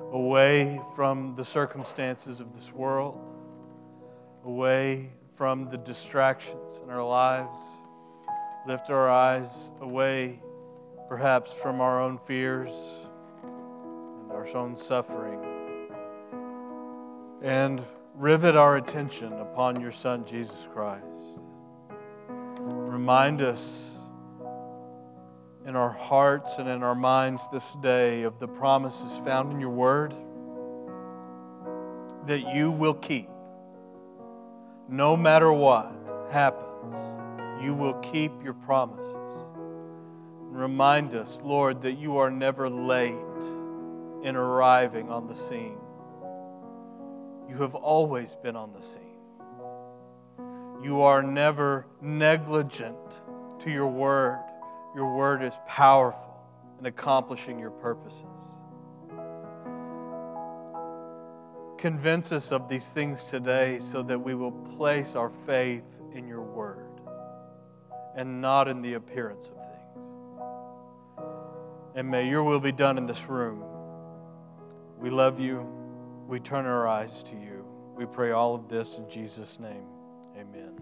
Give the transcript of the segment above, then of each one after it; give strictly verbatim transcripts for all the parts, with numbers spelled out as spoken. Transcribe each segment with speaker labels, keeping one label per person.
Speaker 1: away from the circumstances of this world, away from the distractions in our lives. Lift our eyes away, perhaps, from our own fears and our own suffering, and rivet our attention upon your Son, Jesus Christ. Remind us in our hearts and in our minds this day of the promises found in your Word that you will keep. No matter what happens, you will keep your promises. Remind us, Lord, that you are never late in arriving on the scene. You have always been on the scene. You are never negligent to your word. Your word is powerful in accomplishing your purposes. Convince us of these things today so that we will place our faith in your word and not in the appearance of things. And may your will be done in this room. We love you. We turn our eyes to you. We pray all of this in Jesus' name. Amen.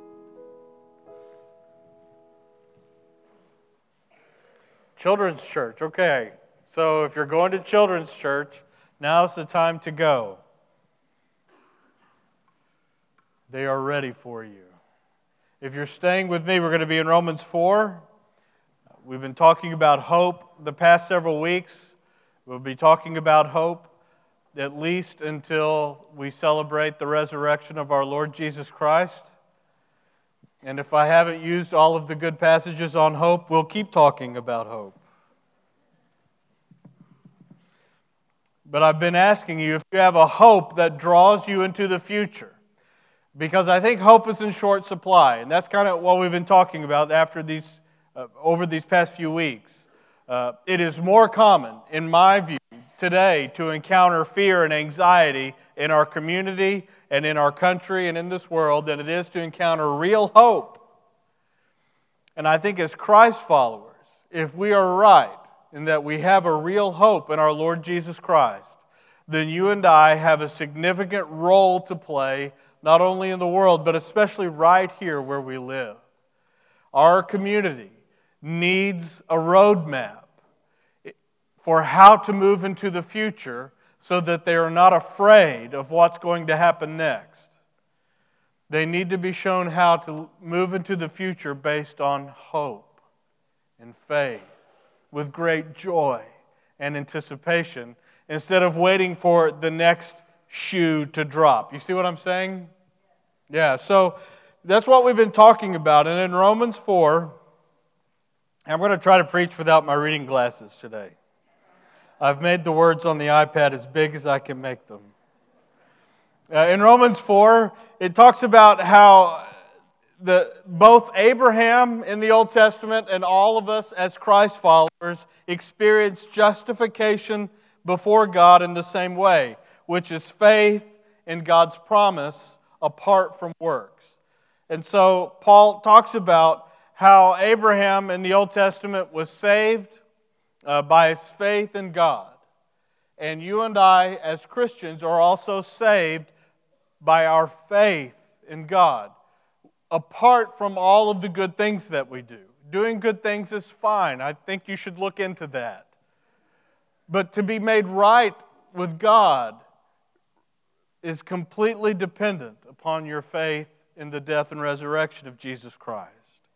Speaker 1: Children's church. Okay, so if you're going to children's church, now's the time to go. They are ready for you. If you're staying with me, we're going to be in Romans four. We've been talking about hope the past several weeks. We'll be talking about hope at least until we celebrate the resurrection of our Lord Jesus Christ. And if I haven't used all of the good passages on hope, we'll keep talking about hope. But I've been asking you if you have a hope that draws you into the future. Because I think hope is in short supply. And that's kind of what we've been talking about after these, uh, over these past few weeks. Uh, it is more common, in my view, today to encounter fear and anxiety in our community and in our country and in this world than it is to encounter real hope. And I think as Christ followers, if we are right in that we have a real hope in our Lord Jesus Christ, then you and I have a significant role to play, not only in the world, but especially right here where we live. Our community needs a roadmap for how to move into the future so that they are not afraid of what's going to happen next. They need to be shown how to move into the future based on hope and faith, with great joy and anticipation, instead of waiting for the next shoe to drop. You see what I'm saying? Yeah, so that's what we've been talking about. And in Romans four, I'm going to try to preach without my reading glasses today. I've made the words on the iPad as big as I can make them. Uh, in Romans four, it talks about how the both Abraham in the Old Testament and all of us as Christ followers experience justification before God in the same way, which is faith in God's promise apart from works. And so Paul talks about how Abraham in the Old Testament was saved Uh, by his faith in God. And you and I, as Christians, are also saved by our faith in God, apart from all of the good things that we do. Doing good things is fine. I think you should look into that. But to be made right with God is completely dependent upon your faith in the death and resurrection of Jesus Christ.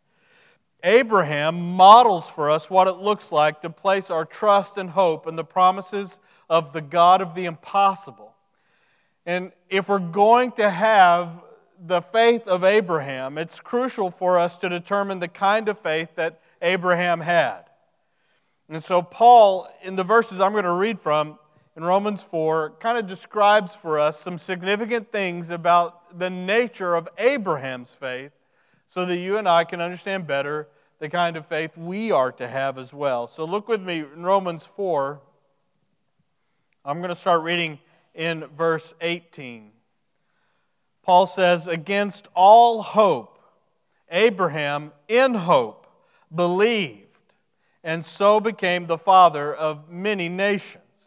Speaker 1: Abraham models for us what it looks like to place our trust and hope in the promises of the God of the impossible. And if we're going to have the faith of Abraham, it's crucial for us to determine the kind of faith that Abraham had. And so Paul, in the verses I'm going to read from in Romans four, kind of describes for us some significant things about the nature of Abraham's faith, so that you and I can understand better the kind of faith we are to have as well. So look with me in Romans four. I'm going to start reading in verse eighteen. Paul says, "Against all hope, Abraham in hope believed, and so became the father of many nations,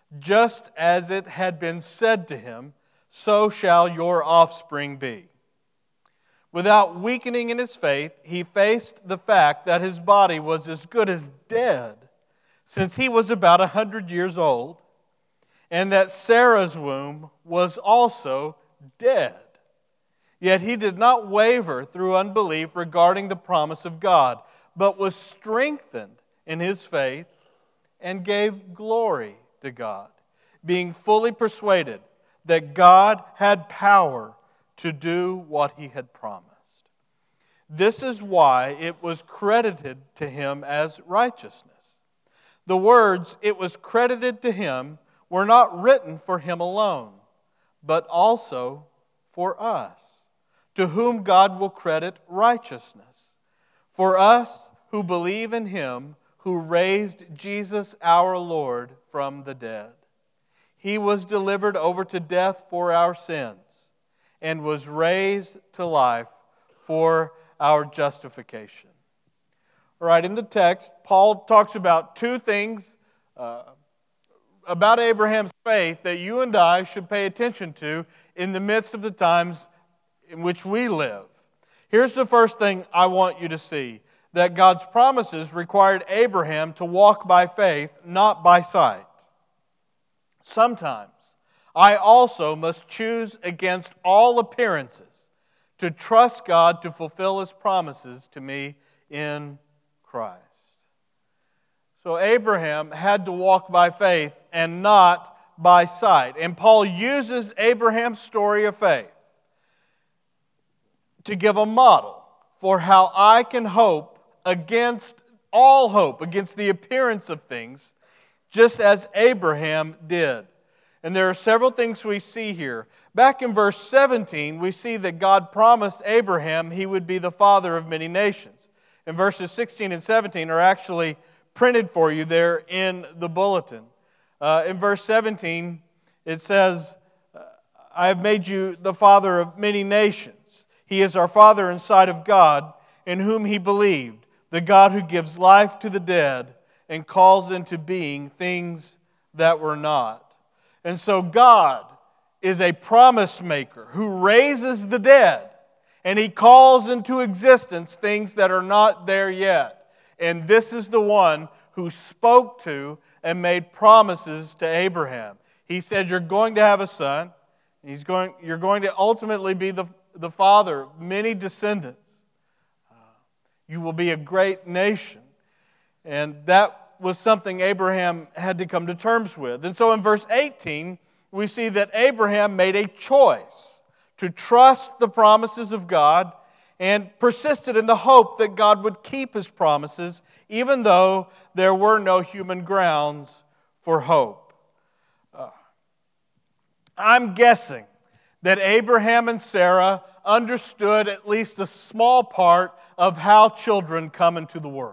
Speaker 1: just as it had been said to him, so shall your offspring be. Without weakening in his faith, he faced the fact that his body was as good as dead, since he was about a hundred years old, and that Sarah's womb was also dead. Yet he did not waver through unbelief regarding the promise of God, but was strengthened in his faith and gave glory to God, being fully persuaded that God had power to do what he had promised. This is why it was credited to him as righteousness. The words, "it was credited to him," were not written for him alone, but also for us, to whom God will credit righteousness. For us who believe in him who raised Jesus our Lord from the dead. He was delivered over to death for our sins and was raised to life for our justification. All right, in the text, Paul talks about two things uh, about Abraham's faith that you and I should pay attention to in the midst of the times in which we live. Here's the first thing I want you to see, that God's promises required Abraham to walk by faith, not by sight. Sometimes I also must choose against all appearances to trust God to fulfill his promises to me in Christ. So Abraham had to walk by faith and not by sight. And Paul uses Abraham's story of faith to give a model for how I can hope against all hope, against the appearance of things, just as Abraham did. And there are several things we see here. Back in verse seventeen, we see that God promised Abraham he would be the father of many nations. And verses sixteen and seventeen are actually printed for you there in the bulletin. Uh, in verse seventeen, it says, "I have made you the father of many nations. He is our father in sight of God, in whom he believed, the God who gives life to the dead and calls into being things that were not." And so God is a promise maker who raises the dead, and he calls into existence things that are not there yet. And this is the one who spoke to and made promises to Abraham. He said, "You're going to have a son. He's going, you're going to ultimately be the, the father of many descendants. Uh, you will be a great nation." And that was something Abraham had to come to terms with. And so in verse eighteen, we see that Abraham made a choice to trust the promises of God and persisted in the hope that God would keep his promises, even though there were no human grounds for hope. Uh, I'm guessing that Abraham and Sarah understood at least a small part of how children come into the world.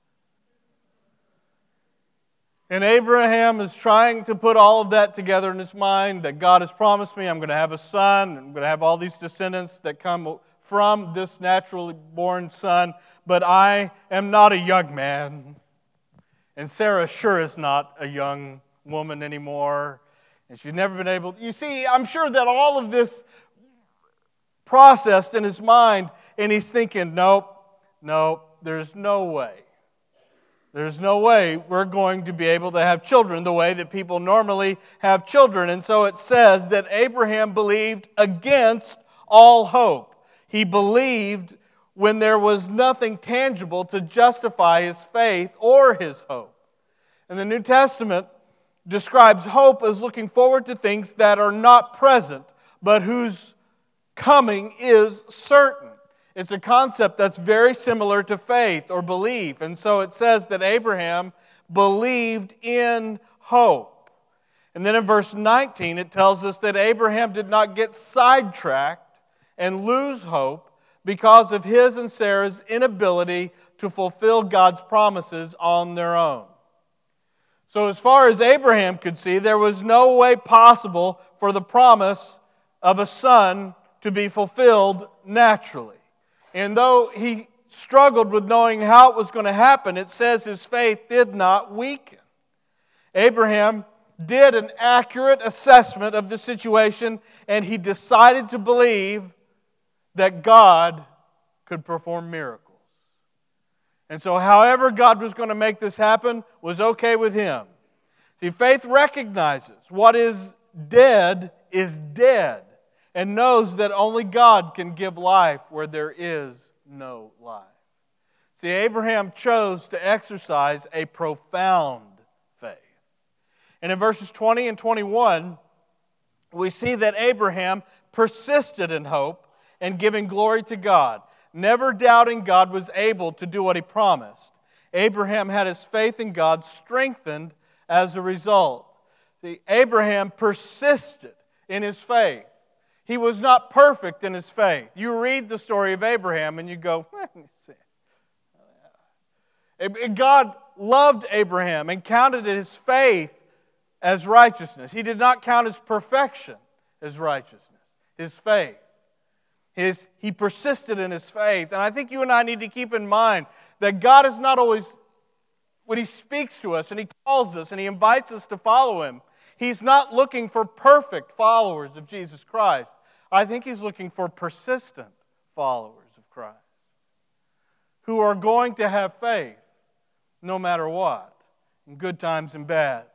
Speaker 1: And Abraham is trying to put all of that together in his mind, that God has promised me I'm going to have a son, I'm going to have all these descendants that come from this naturally born son, but I am not a young man. And Sarah sure is not a young woman anymore, and she's never been able to. You see, I'm sure that all of this processed in his mind, and he's thinking, nope, nope, there's no way. There's no way we're going to be able to have children the way that people normally have children. And so it says that Abraham believed against all hope. He believed when there was nothing tangible to justify his faith or his hope. And the New Testament describes hope as looking forward to things that are not present, but whose coming is certain. It's a concept that's very similar to faith or belief. And so it says that Abraham believed in hope. And then in verse nineteen, it tells us that Abraham did not get sidetracked and lose hope because of his and Sarah's inability to fulfill God's promises on their own. So as far as Abraham could see, there was no way possible for the promise of a son to be fulfilled naturally. And though he struggled with knowing how it was going to happen, it says his faith did not weaken. Abraham did an accurate assessment of the situation, and he decided to believe that God could perform miracles. And so however God was going to make this happen was okay with him. See, faith recognizes what is dead is dead and knows that only God can give life where there is no life. See, Abraham chose to exercise a profound faith. And in verses twenty and twenty-one, we see that Abraham persisted in hope and giving glory to God, never doubting God was able to do what He promised. Abraham had his faith in God strengthened as a result. See, Abraham persisted in his faith. He was not perfect in his faith. You read the story of Abraham and you go, God loved Abraham and counted his faith as righteousness. He did not count his perfection as righteousness, his faith. His, he persisted in his faith. And I think you and I need to keep in mind that God is not always, when He speaks to us and He calls us and He invites us to follow Him, He's not looking for perfect followers of Jesus Christ. I think He's looking for persistent followers of Christ who are going to have faith no matter what, in good times and bad.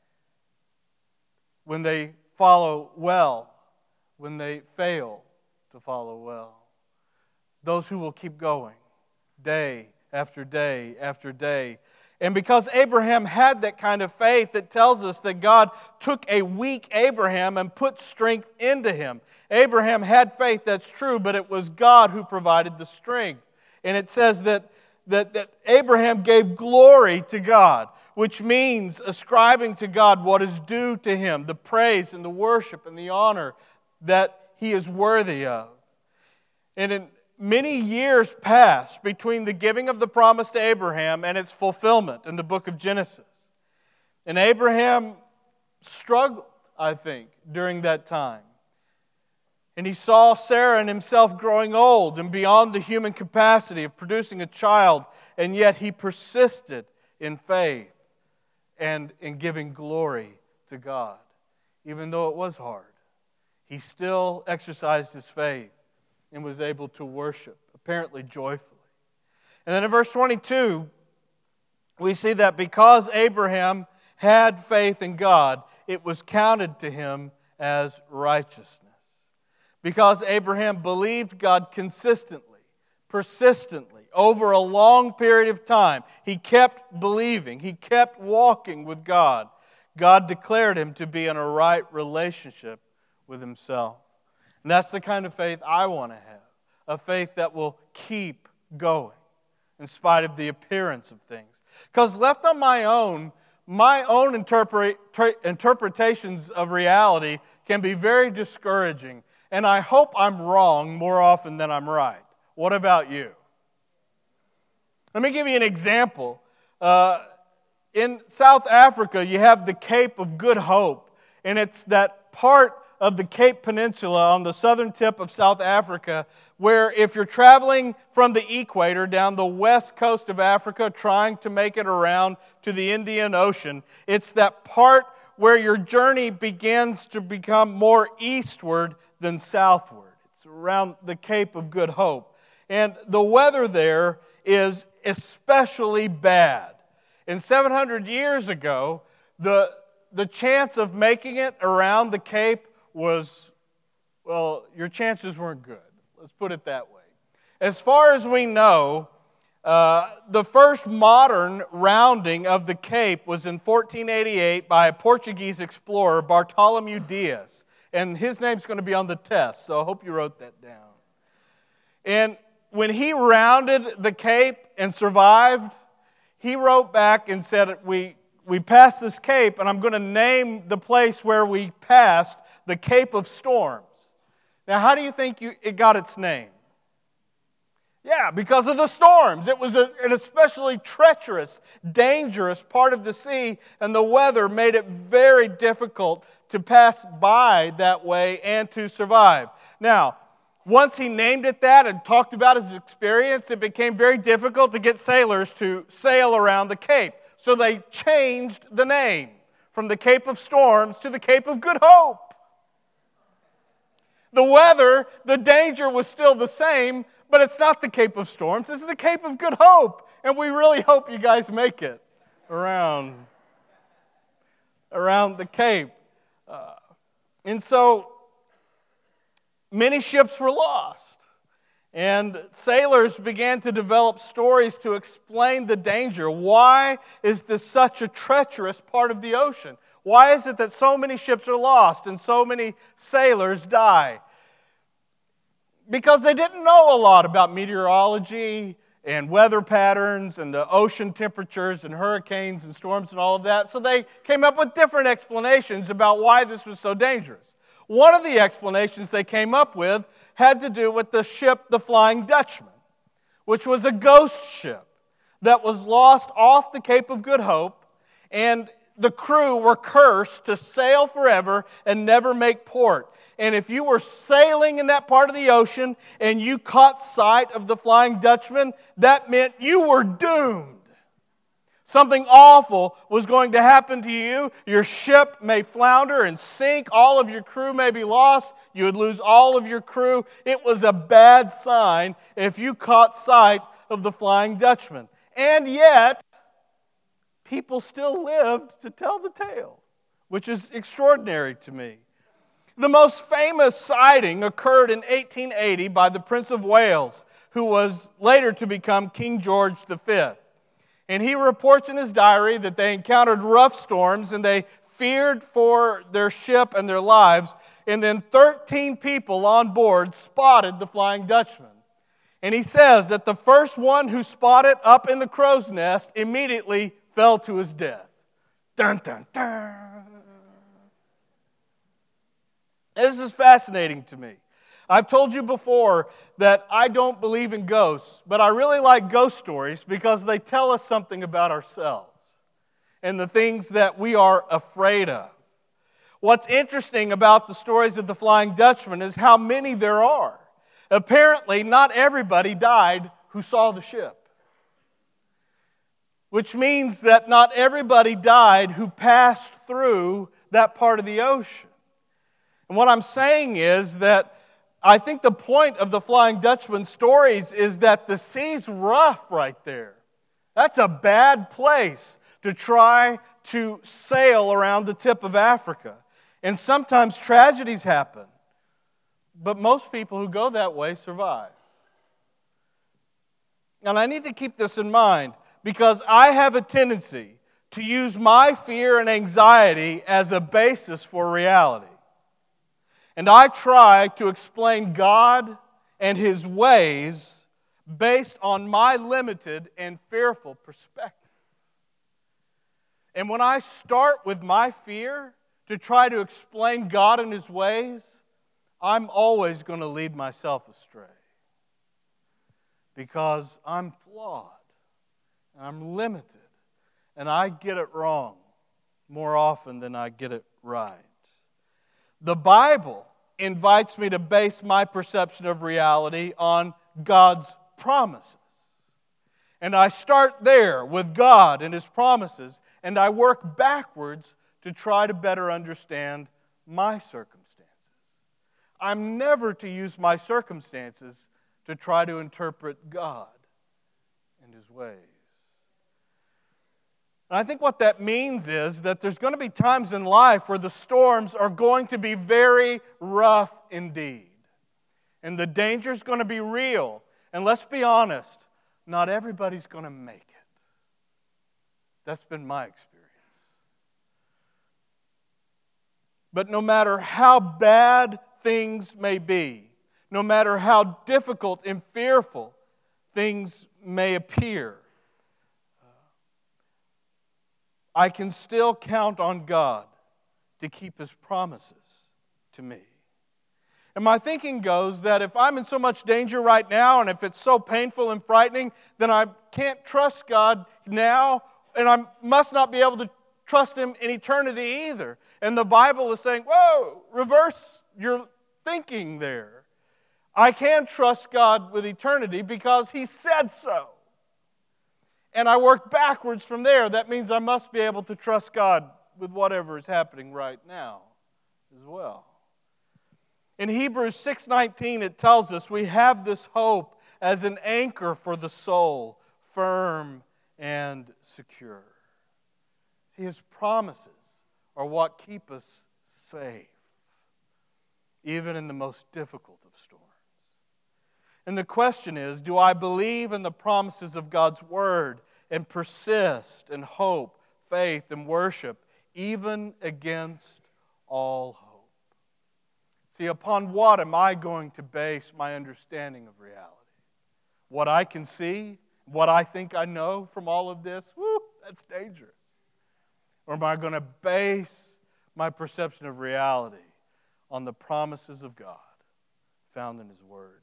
Speaker 1: When they follow well, when they fail to follow well. Those who will keep going day after day after day. And because Abraham had that kind of faith, it tells us that God took a weak Abraham and put strength into him. Abraham had faith, that's true, but it was God who provided the strength. And it says that, that, that Abraham gave glory to God, which means ascribing to God what is due to Him, the praise and the worship and the honor that He is worthy of. And in many years passed between the giving of the promise to Abraham and its fulfillment in the book of Genesis. And Abraham struggled, I think, during that time. And he saw Sarah and himself growing old and beyond the human capacity of producing a child, and yet he persisted in faith and in giving glory to God. Even though it was hard, he still exercised his faith and was able to worship, apparently joyfully. And then in verse twenty-two, we see that because Abraham had faith in God, it was counted to him as righteousness. Because Abraham believed God consistently, persistently, over a long period of time, he kept believing, he kept walking with God. God declared him to be in a right relationship with Himself. And that's the kind of faith I want to have, a faith that will keep going in spite of the appearance of things. Because left on my own, my own interpret, interpretations of reality can be very discouraging. And I hope I'm wrong more often than I'm right. What about you? Let me give you an example. Uh, in South Africa, you have the Cape of Good Hope. And it's that part of the Cape Peninsula on the southern tip of South Africa where if you're traveling from the equator down the west coast of Africa trying to make it around to the Indian Ocean, it's that part where your journey begins to become more eastward than southward. It's around the Cape of Good Hope. And the weather there is especially bad. And seven hundred years ago, the, the chance of making it around the Cape was, well, your chances weren't good. Let's put it that way. As far as we know, uh, the first modern rounding of the Cape was in fourteen eighty-eight by a Portuguese explorer, Bartolomeu Dias. And his name's going to be on the test, so I hope you wrote that down. And when he rounded the Cape and survived, he wrote back and said, we, we passed this Cape, and I'm going to name the place where we passed the Cape of Storms. Now, how do you think you, it got its name? Yeah, because of the storms. It was a, an especially treacherous, dangerous part of the sea, and the weather made it very difficult to pass by that way and to survive. Now, once he named it that and talked about his experience, it became very difficult to get sailors to sail around the Cape. So they changed the name from the Cape of Storms to the Cape of Good Hope. The weather, the danger was still the same, but it's not the Cape of Storms, it's the Cape of Good Hope. And we really hope you guys make it around, around the Cape. Uh, and so, many ships were lost. And sailors began to develop stories to explain the danger. Why is this such a treacherous part of the ocean? Why is it that so many ships are lost and so many sailors die? Because they didn't know a lot about meteorology and weather patterns and the ocean temperatures and hurricanes and storms and all of that. So they came up with different explanations about why this was so dangerous. One of the explanations they came up with had to do with the ship, the Flying Dutchman, which was a ghost ship that was lost off the Cape of Good Hope, and the crew were cursed to sail forever and never make port. And if you were sailing in that part of the ocean and you caught sight of the Flying Dutchman, that meant you were doomed. Something awful was going to happen to you. Your ship may flounder and sink. All of your crew may be lost. You would lose all of your crew. It was a bad sign if you caught sight of the Flying Dutchman. And yet, people still lived to tell the tale, which is extraordinary to me. The most famous sighting occurred in eighteen eighty by the Prince of Wales, who was later to become King George the Fifth. And he reports in his diary that they encountered rough storms and they feared for their ship and their lives. And then thirteen people on board spotted the Flying Dutchman. And he says that the first one who spotted up in the crow's nest immediately fell to his death. Dun, dun, dun. This is fascinating to me. I've told you before that I don't believe in ghosts, but I really like ghost stories because they tell us something about ourselves and the things that we are afraid of. What's interesting about the stories of the Flying Dutchman is how many there are. Apparently, not everybody died who saw the ship, which means that not everybody died who passed through that part of the ocean. And what I'm saying is that I think the point of the Flying Dutchman stories is that the sea's rough right there. That's a bad place to try to sail around the tip of Africa. And sometimes tragedies happen. But most people who go that way survive. And I need to keep this in mind because I have a tendency to use my fear and anxiety as a basis for reality. And I try to explain God and His ways based on my limited and fearful perspective. And when I start with my fear to try to explain God and His ways, I'm always going to lead myself astray. Because I'm flawed, and I'm limited, and I get it wrong more often than I get it right. The Bible invites me to base my perception of reality on God's promises. And I start there with God and His promises, and I work backwards to try to better understand my circumstances. I'm never to use my circumstances to try to interpret God and His ways. And I think what that means is that there's going to be times in life where the storms are going to be very rough indeed. And the danger's going to be real. And let's be honest, not everybody's going to make it. That's been my experience. But no matter how bad things may be, no matter how difficult and fearful things may appear, I can still count on God to keep His promises to me. And my thinking goes that if I'm in so much danger right now, and if it's so painful and frightening, then I can't trust God now, and I must not be able to trust Him in eternity either. And the Bible is saying, whoa, reverse your thinking there. I can trust God with eternity because He said so. And I work backwards from there. That means I must be able to trust God with whatever is happening right now as well. In Hebrews six nineteen, it tells us we have this hope as an anchor for the soul, firm and secure. See, His promises are what keep us safe, even in the most difficult of storms. And the question is, do I believe in the promises of God's Word and persist in hope, faith, and worship, even against all hope? See, upon what am I going to base my understanding of reality? What I can see, what I think I know from all of this? Woo, that's dangerous. Or am I going to base my perception of reality on the promises of God found in His Word?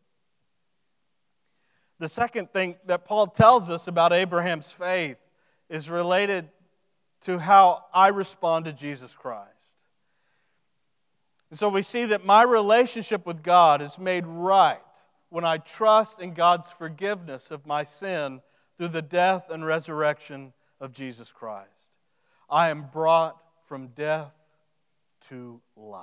Speaker 1: The second thing that Paul tells us about Abraham's faith is related to how I respond to Jesus Christ. And so we see that my relationship with God is made right when I trust in God's forgiveness of my sin through the death and resurrection of Jesus Christ. I am brought from death to life.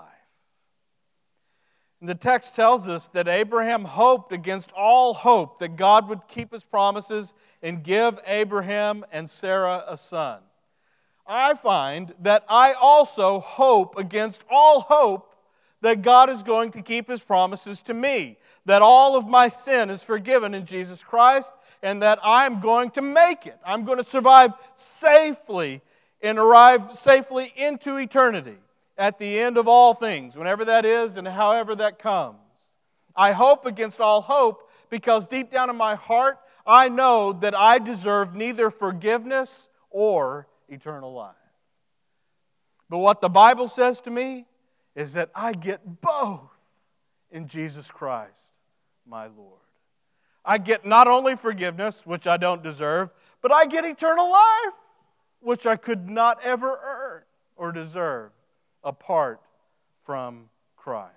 Speaker 1: And the text tells us that Abraham hoped against all hope that God would keep His promises and give Abraham and Sarah a son. I find that I also hope against all hope that God is going to keep His promises to me, that all of my sin is forgiven in Jesus Christ, and that I'm going to make it. I'm going to survive safely and arrive safely into eternity at the end of all things, whenever that is and however that comes. I hope against all hope because deep down in my heart, I know that I deserve neither forgiveness or eternal life. But what the Bible says to me is that I get both in Jesus Christ, my Lord. I get not only forgiveness, which I don't deserve, but I get eternal life, which I could not ever earn or deserve apart from Christ.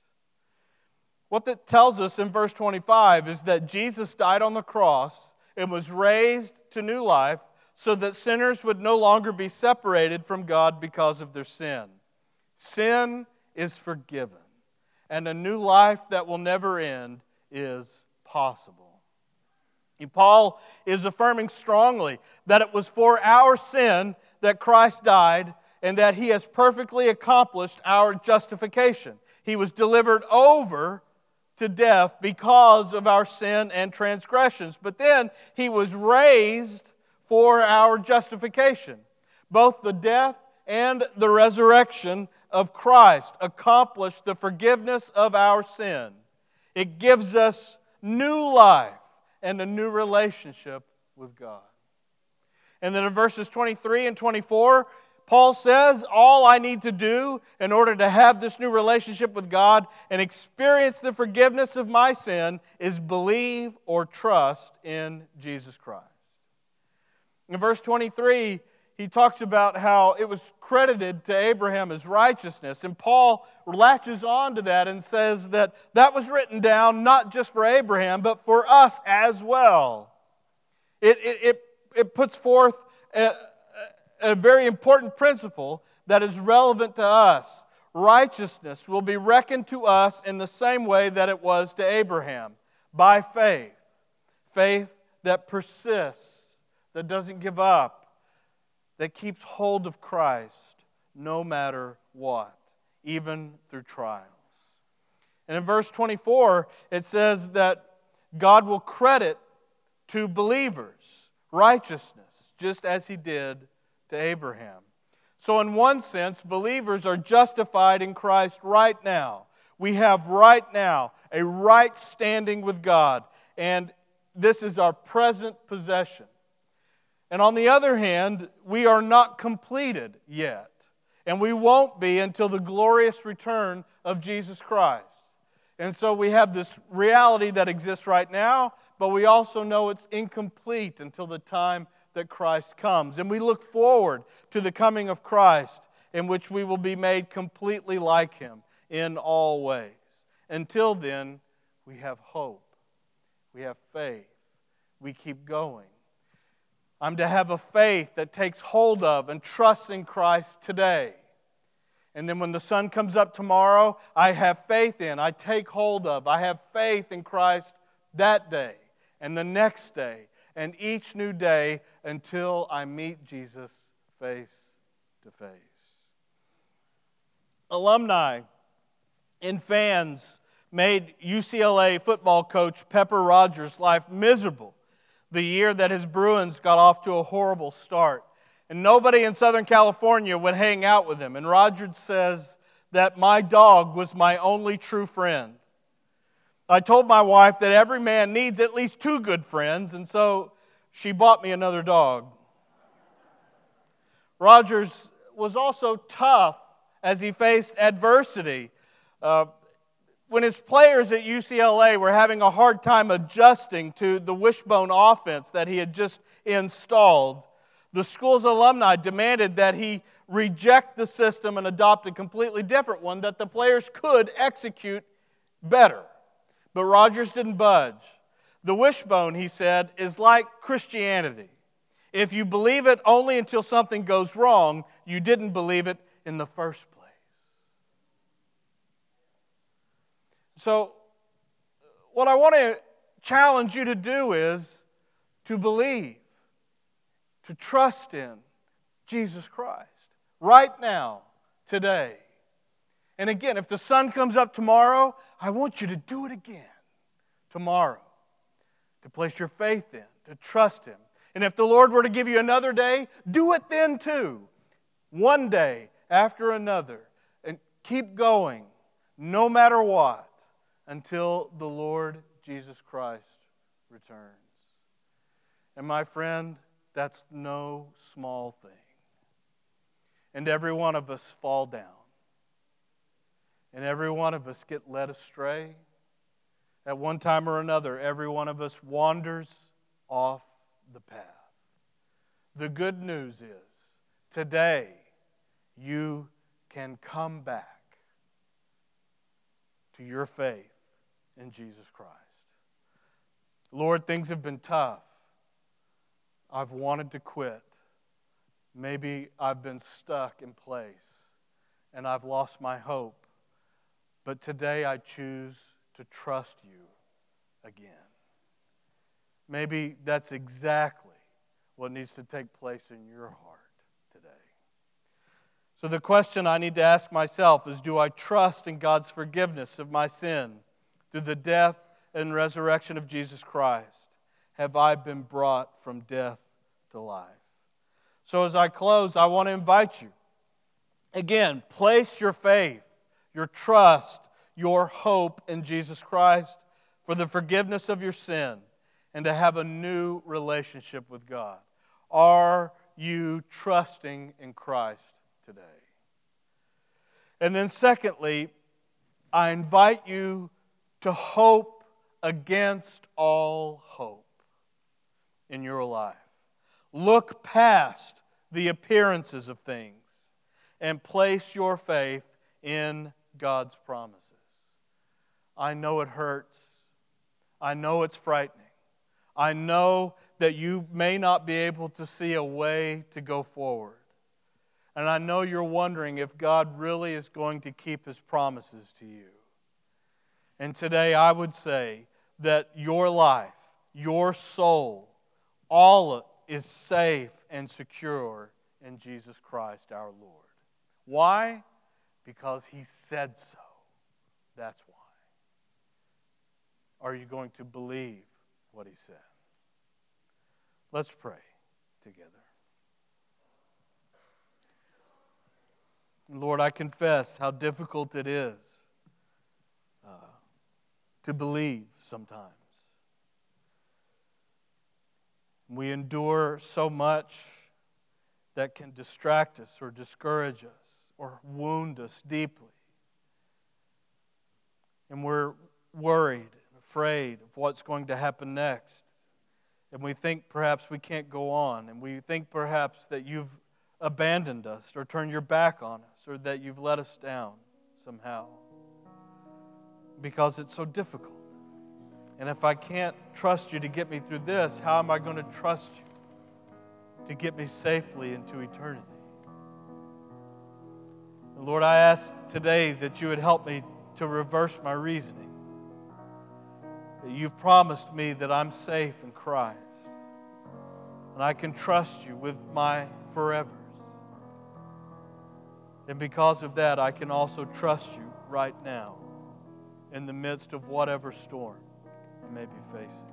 Speaker 1: What that tells us in verse twenty-five is that Jesus died on the cross and was raised to new life so that sinners would no longer be separated from God because of their sin. Sin is forgiven, and a new life that will never end is possible. And Paul is affirming strongly that it was for our sin that Christ died, and that He has perfectly accomplished our justification. He was delivered over to death because of our sin and transgressions. But then He was raised for our justification. Both the death and the resurrection of Christ accomplished the forgiveness of our sin. It gives us new life and a new relationship with God. And then in verses twenty-three and twenty-four, Paul says, all I need to do in order to have this new relationship with God and experience the forgiveness of my sin is believe or trust in Jesus Christ. In verse twenty-three, he talks about how it was credited to Abraham as righteousness. And Paul latches on to that and says that that was written down not just for Abraham, but for us as well. It, it, it, it puts forth a, a very important principle that is relevant to us. Righteousness will be reckoned to us in the same way that it was to Abraham, by faith. Faith that persists, that doesn't give up, that keeps hold of Christ no matter what, even through trials. And in verse twenty-four, it says that God will credit to believers righteousness, just as He did to Abraham. So in one sense, believers are justified in Christ right now. We have right now a right standing with God, and this is our present possession. And on the other hand, we are not completed yet, and we won't be until the glorious return of Jesus Christ. And so we have this reality that exists right now, but we also know it's incomplete until the time that Christ comes. And we look forward to the coming of Christ, in which we will be made completely like Him in all ways. Until then, we have hope. We have faith. We keep going. I'm to have a faith that takes hold of and trusts in Christ today. And then when the sun comes up tomorrow, I have faith in, I take hold of, I have faith in Christ that day and the next day and each new day until I meet Jesus face to face. Alumni and fans made U C L A football coach Pepper Rogers' life miserable the year that his Bruins got off to a horrible start. And nobody in Southern California would hang out with him. And Rogers says that my dog was my only true friend. I told my wife that every man needs at least two good friends, and so she bought me another dog. Rogers was also tough as he faced adversity. Uh, when his players at U C L A were having a hard time adjusting to the wishbone offense that he had just installed, the school's alumni demanded that he reject the system and adopt a completely different one that the players could execute better. But Rogers didn't budge. The wishbone, he said, is like Christianity. If you believe it only until something goes wrong, you didn't believe it in the first place. So, what I want to challenge you to do is to believe, to trust in Jesus Christ right now, today. And again, if the sun comes up tomorrow, I want you to do it again tomorrow, to place your faith in, to trust Him. And if the Lord were to give you another day, do it then too. One day after another. And keep going, no matter what, until the Lord Jesus Christ returns. And my friend, that's no small thing. And every one of us fall down. And every one of us get led astray. At one time or another, every one of us wanders off the path. The good news is, today, you can come back to your faith in Jesus Christ. Lord, things have been tough. I've wanted to quit. Maybe I've been stuck in place and I've lost my hope. But today I choose to trust you again. Maybe that's exactly what needs to take place in your heart today. So the question I need to ask myself is, do I trust in God's forgiveness of my sin through the death and resurrection of Jesus Christ? Have I been brought from death to life? So as I close, I want to invite you, again, place your faith, your trust, your hope in Jesus Christ for the forgiveness of your sin and to have a new relationship with God. Are you trusting in Christ today? And then secondly, I invite you to hope against all hope in your life. Look past the appearances of things and place your faith in God's promises. I know it hurts. I know it's frightening. I know that you may not be able to see a way to go forward. And I know you're wondering if God really is going to keep His promises to you. And today I would say that your life, your soul, all is safe and secure in Jesus Christ our Lord. Why? Because He said so. That's why. Are you going to believe what He said? Let's pray together. Lord, I confess how difficult it is uh, to believe sometimes. We endure so much that can distract us or discourage us or wound us deeply. And we're worried and afraid of what's going to happen next. And we think perhaps we can't go on. And we think perhaps that you've abandoned us or turned your back on us or that you've let us down somehow. Because it's so difficult. And if I can't trust you to get me through this, how am I going to trust you to get me safely into eternity. And Lord, I ask today that you would help me to reverse my reasoning. That you've promised me that I'm safe in Christ. And I can trust you with my forevers. And because of that, I can also trust you right now in the midst of whatever storm I may be facing.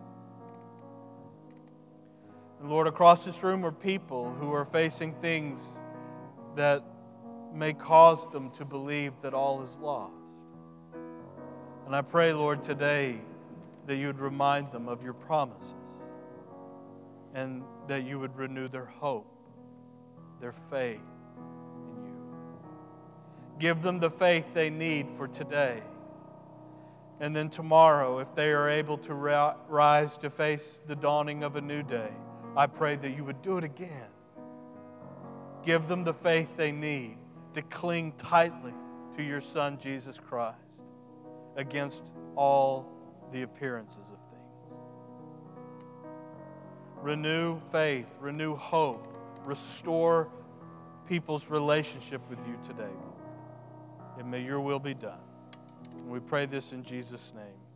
Speaker 1: And Lord, across this room are people who are facing things that may cause them to believe that all is lost. And I pray, Lord, today that you would remind them of your promises and that you would renew their hope, their faith in you. Give them the faith they need for today. And then tomorrow, if they are able to rise to face the dawning of a new day, I pray that you would do it again. Give them the faith they need to cling tightly to your Son, Jesus Christ, against all the appearances of things. Renew faith, renew hope, restore people's relationship with you today, Lord. And may your will be done. And we pray this in Jesus' name.